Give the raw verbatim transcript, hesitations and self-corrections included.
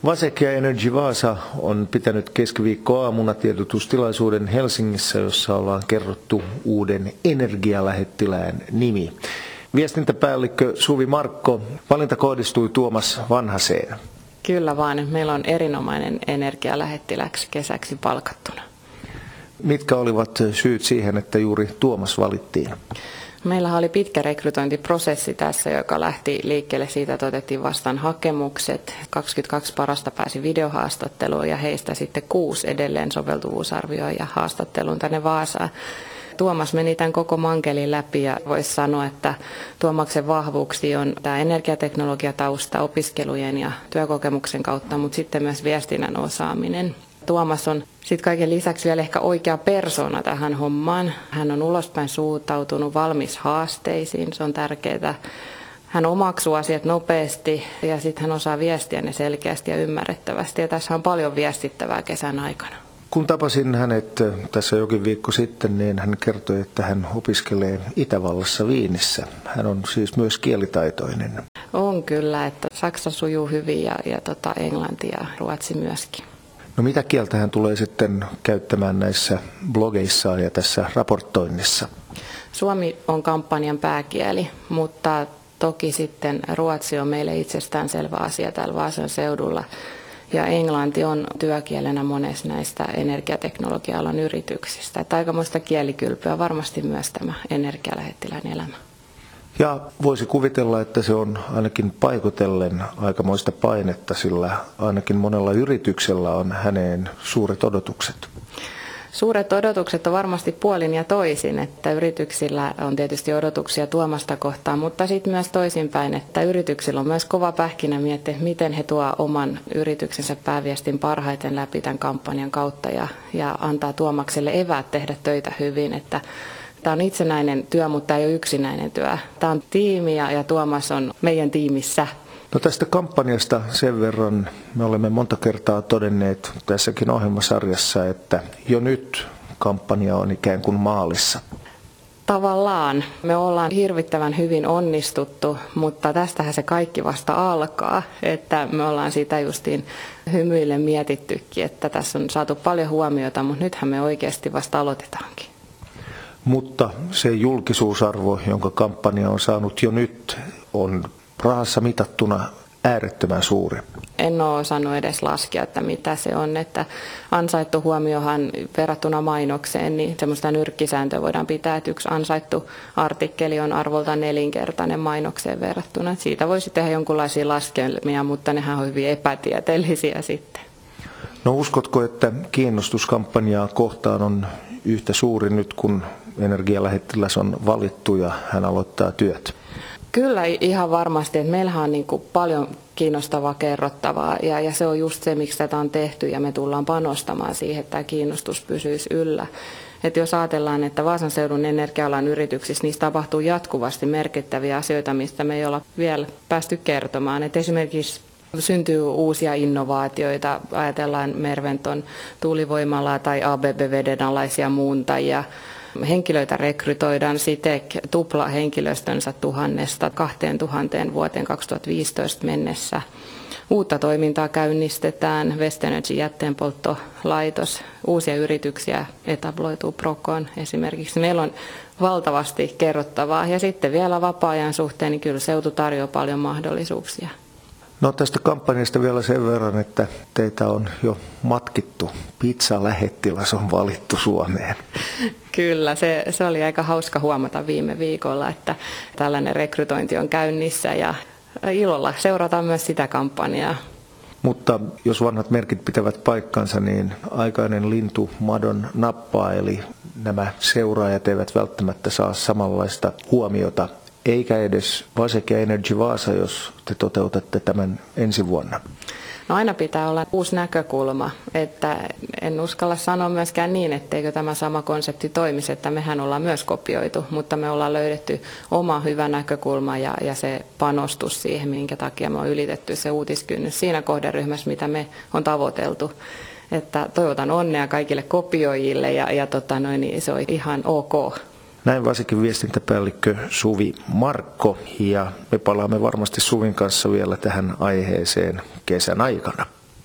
Vasekia Energy Vaasa on pitänyt keskiviikkoaamuna tiedotustilaisuuden Helsingissä, jossa ollaan kerrottu uuden energialähettilään nimi. Viestintäpäällikkö Suvi Markko, valinta kohdistui Tuomas Vanhaseen. Kyllä vaan, meillä on erinomainen energialähettiläksi kesäksi palkattuna. Mitkä olivat syyt siihen, että juuri Tuomas valittiin? Meillä oli pitkä rekrytointiprosessi tässä, joka lähti liikkeelle siitä, että otettiin vastaan hakemukset. kaksikymmentäkaksi parasta pääsi videohaastatteluun ja heistä sitten kuusi edelleen soveltuvuusarvioon ja haastatteluun tänne Vaasaan. Tuomas meni tämän koko mankelin läpi ja voisi sanoa, että Tuomaksen vahvuuksia on tämä energiateknologiatausta opiskelujen ja työkokemuksen kautta, mutta sitten myös viestinnän osaaminen. Tuomas on sitten kaiken lisäksi vielä ehkä oikea persona tähän hommaan. Hän on ulospäin suuntautunut, valmis haasteisiin, se on tärkeää. Hän omaksuu asiat nopeasti ja sitten hän osaa viestiä ne selkeästi ja ymmärrettävästi. Ja tässä on paljon viestittävää kesän aikana. Kun tapasin hänet tässä jokin viikko sitten, niin hän kertoi, että hän opiskelee Itävallassa Viinissä. Hän on siis myös kielitaitoinen. On kyllä, että saksa sujuu hyvin ja, ja tota, englanti ja ruotsi myöskin. No mitä kieltä hän tulee sitten käyttämään näissä blogeissaan ja tässä raportoinnissa? Suomi on kampanjan pääkieli, mutta toki sitten ruotsi on meille itsestäänselvä asia täällä Vaasan seudulla. Ja englanti on työkielenä monessa näistä energiateknologia-alan yrityksistä. Että aikamoista kielikylpyä varmasti myös tämä energialähettilään elämä. Ja voisi kuvitella, että se on ainakin paikotellen aikamoista painetta, sillä ainakin monella yrityksellä on häneen suuret odotukset. Suuret odotukset on varmasti puolin ja toisin, että yrityksillä on tietysti odotuksia Tuomasta kohtaan, mutta sitten myös toisinpäin, että yrityksillä on myös kova pähkinä miettiä, miten he tuo oman yrityksensä pääviestin parhaiten läpi tämän kampanjan kautta ja, ja antaa Tuomakselle eväät tehdä töitä hyvin, että tämä on itsenäinen työ, mutta tämä ei ole yksinäinen työ. Tämä on tiimi ja, ja Tuomas on meidän tiimissä. No tästä kampanjasta sen verran me olemme monta kertaa todenneet tässäkin ohjelmasarjassa, että jo nyt kampanja on ikään kuin maalissa. Tavallaan me ollaan hirvittävän hyvin onnistuttu, mutta tästähän se kaikki vasta alkaa, että me ollaan sitä justiin hymyille mietittykin, että tässä on saatu paljon huomiota, mutta nythän me oikeasti vasta aloitetaankin. Mutta se julkisuusarvo, jonka kampanja on saanut jo nyt, on rahassa mitattuna äärettömän suuri. En ole osannut edes laskea, että mitä se on, että ansaittu huomiohan verrattuna mainokseen, niin semmoista nyrkkisääntöä voidaan pitää, että yksi ansaittu artikkeli on arvolta nelinkertainen mainokseen verrattuna. Siitä voisi tehdä jonkinlaisia laskelmia, mutta nehän on hyvin epätieteellisiä sitten. No uskotko, että kiinnostus kampanjaa kohtaan on yhtä suuri nyt, kun energialähettiläs on valittu ja hän aloittaa työt? Kyllä ihan varmasti, että meillähän on niin kuin paljon kiinnostavaa kerrottavaa ja, ja se on just se, miksi tätä on tehty ja me tullaan panostamaan siihen, että tämä kiinnostus pysyisi yllä. Että jos ajatellaan, että Vaasan seudun energia-alan yrityksissä niissä tapahtuu jatkuvasti merkittäviä asioita, mistä me ei olla vielä päästy kertomaan. Että esimerkiksi syntyy uusia innovaatioita, ajatellaan Merventon tuulivoimalaa tai A B B-vedenalaisia muuntajia. Henkilöitä rekrytoidaan Sitek tupla henkilöstönsä tuhannesta kahteen tuhanteen vuoteen kaksituhattaviisitoista mennessä. Uutta toimintaa käynnistetään, West Energy jätteenpolttolaitos, uusia yrityksiä etabloituu Prokoon esimerkiksi. Meillä on valtavasti kerrottavaa ja sitten vielä vapaa-ajan suhteen, niin kyllä seutu tarjoaa paljon mahdollisuuksia. No tästä kampanjasta vielä sen verran, että teitä on jo matkittu. Pizza-lähettiläs on valittu Suomeen. Kyllä, se, se oli aika hauska huomata viime viikolla, että tällainen rekrytointi on käynnissä ja ilolla seurataan myös sitä kampanjaa. Mutta jos vanhat merkit pitävät paikkansa, niin aikainen lintu madon nappaa, eli nämä seuraajat eivät välttämättä saa samanlaista huomiota. Eikä edes Vasekia Energy Vaasa, jos te toteutatte tämän ensi vuonna. No aina pitää olla uusi näkökulma, että en uskalla sanoa myöskään niin, etteikö tämä sama konsepti toimisi, että mehän ollaan myös kopioitu, mutta me ollaan löydetty oma hyvä näkökulma ja, ja se panostus siihen, minkä takia me on ylitetty se uutiskynnys siinä kohderyhmässä, mitä me on tavoiteltu. Että toivotan onnea kaikille kopioijille ja, ja tota noin, niin se on ihan ok. Näin varsinkin viestintäpäällikkö Suvi Markko, ja me palaamme varmasti Suvin kanssa vielä tähän aiheeseen kesän aikana.